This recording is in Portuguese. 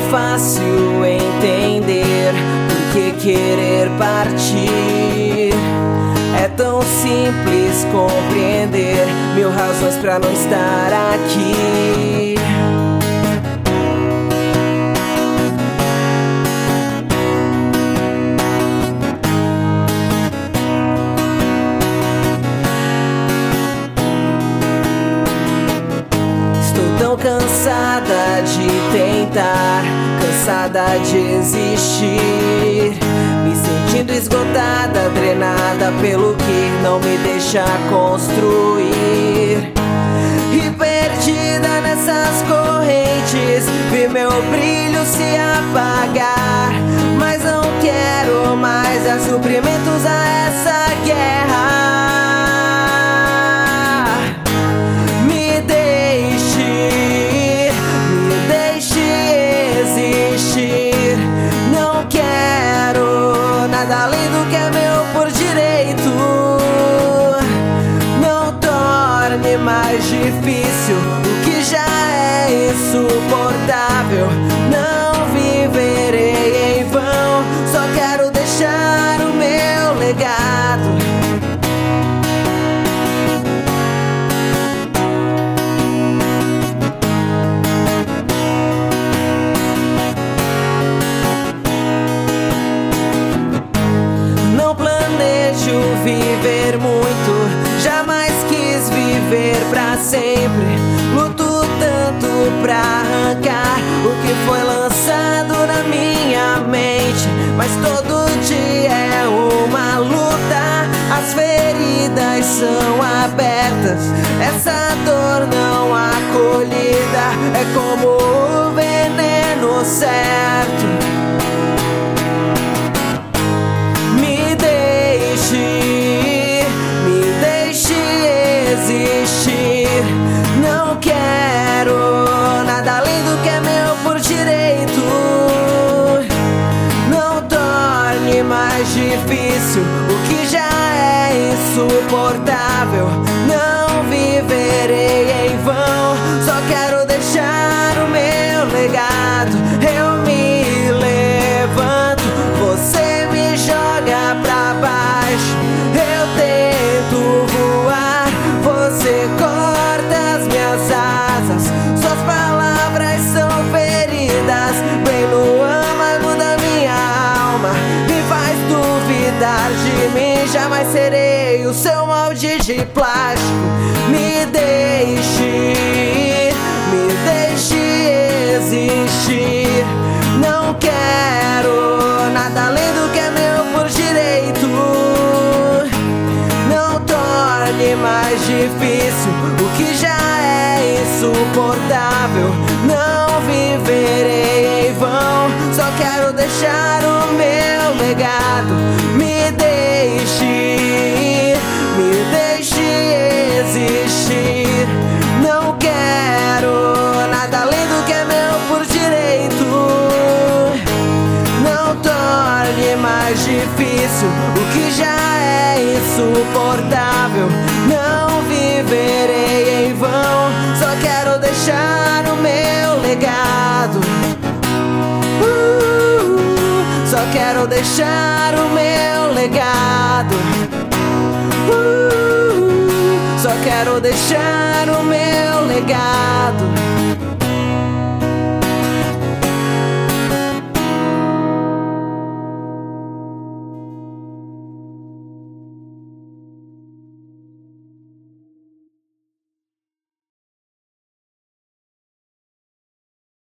fácil entender por que querer partir. É tão simples compreender 1000 razões pra não estar aqui. Cansada de tentar, cansada de existir, me sentindo esgotada, drenada pelo que não me deixa construir. E perdida nessas correntes, vi meu brilho se apagar. Mas não quero mais dar suprimentos a essa guerra. Não quero nada além do que é meu por direito. Não torne mais difícil o que já é insuportável. Não viverei em vão, só quero deixar o meu legado. Viver muito, jamais quis viver pra sempre. Luto tanto pra arrancar o que foi lançado na minha mente, mas todo dia é uma luta. As feridas são abertas, essa dor não acolhida é como o veneno certo. Não quero nada além do que é meu por direito. Não torne mais difícil o que já é insuportável. Não viverei em vão, só quero deixar o meu legado. Eu me levanto, você me joga pra baixo. Eu tento voar, você corta as minhas asas. Suas palavras são feridas bem no âmago da minha alma. Me faz duvidar de mim, jamais serei o seu molde de plástico. Me deixe existir. Não quero nada além do que é meu por direito. Não torne mais difícil o que já é insuportável. Não viverei em vão, só quero deixar o meu legado. Me deixe existir. Não quero nada além do que é meu por direito. Não torne mais difícil o que já é insuportável. Não viverei em vão, só quero deixar o meu legado. Só quero deixar o meu legado. Só quero deixar o meu legado.